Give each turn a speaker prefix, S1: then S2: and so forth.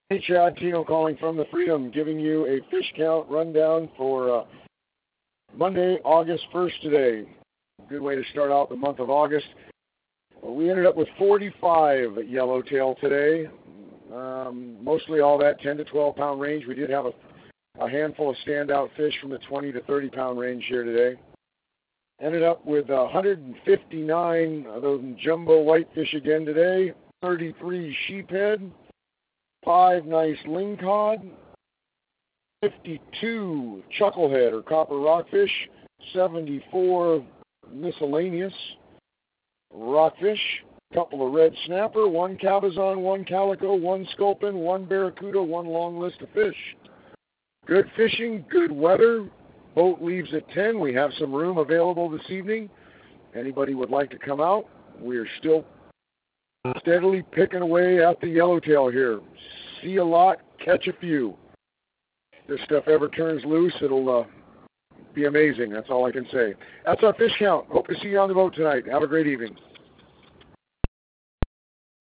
S1: Hey, Chad Tino calling from the Freedom, giving you a fish count rundown for Monday, August 1st today. Good way to start out the month of August. Well, we ended up with 45 yellowtail today, mostly all that 10 to 12 pound range. We did have a handful of standout fish from the 20 to 30 pound range here today. Ended up with 159 of those jumbo whitefish again today, 33 sheephead, 5 nice lingcod, 52 chucklehead or copper rockfish, 74 miscellaneous rockfish, a couple of red snapper, 1 cabezon, 1 calico, 1 sculpin, 1 barracuda, 1 long list of fish. Good fishing, good weather. Boat leaves at 10. We have some room available this evening. Anybody would like to come out? We're still steadily picking away at the yellowtail here. See a lot, catch a few. If this stuff ever turns loose, it'll be amazing. That's all I can say. That's our fish count. Hope to see you on the boat tonight. Have a great evening.